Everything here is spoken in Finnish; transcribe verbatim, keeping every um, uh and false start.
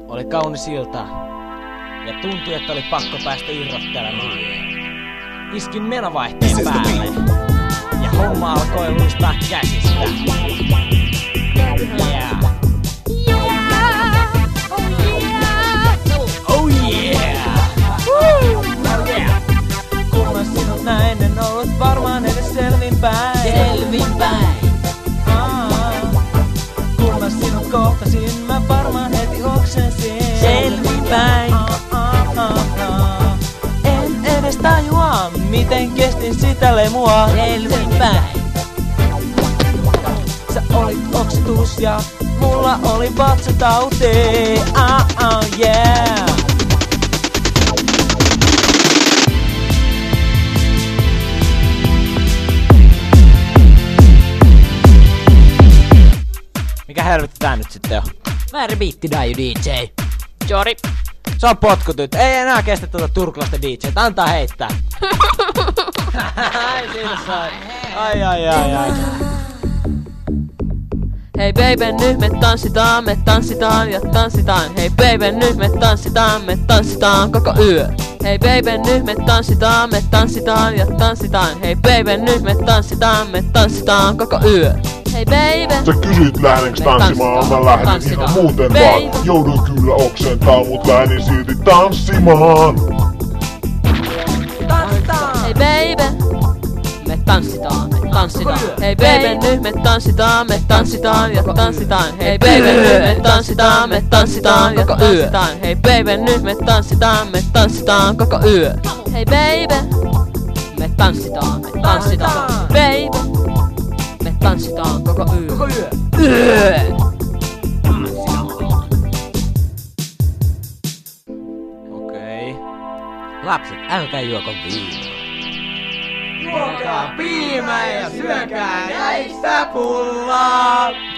Oli kaunis ilta ja tuntui, että oli pakko päästä irrottelemaan. Iskin menovaihteen päälle ja homma alkoi luistaa käsistä. Yeah. Oh yeah! Woo! Oh yeah! Kun mä sinut näin, en ollut varmaan edes selvinpäin. Selvinpäin. Kun mä sinut kohtasin, mä varmaan heti oksensin. Selvinpäin. En edes tajua, miten kestin sitä lemua. Selvinpäin. Sä olit oksetus ja mulla oli vatsatauti. Ah, ah, yeah. Mikä helvetti tää nyt sitten on? Väärä biitti Daju D J. Jori, se on potkutyt. Ei enää kestä tuota turkulaista D J:tä. Antaa heittää. Ai, siinä sai. Ai, ai, ai, ai. Hei baby, nyt me tanssitaan, me tanssitaan ja tanssitaan. Hei baby, nyt me tanssitaan, me tanssitaan koko yö. Hei baby, nyt me tanssitaan, me tanssitaan ja tanssitaan. Hei baby, nyt me tanssitaan, me tanssitaan koko yö. Hei baby. Sä kysyt lähdenkö tanssimaan, mä lähdin ihan muuten baby. vaan. Jouduin kyllä oksentaa, mut lähdin silti tanssimaan. Tanssitaan. Hei baby. Me tanssitaan, me tanssitaan. Hei baby, nyt me tanssitaan, me tanssitaan ja tanssitaan. Hei baby, nyt me tanssitaan, me tanssitaan ja tanssitaan. Hei baby, nyt me tanssitaan, me tanssitaan koko yö. Hei baby. Me tanssitaan, me tanssitaan. Baby. Me tanssitaan koko yö. Koko yö. Yö. Okei. Lapset, älkää juoko viinaa. Juokaa piimää ja syökää jäistä pullaa.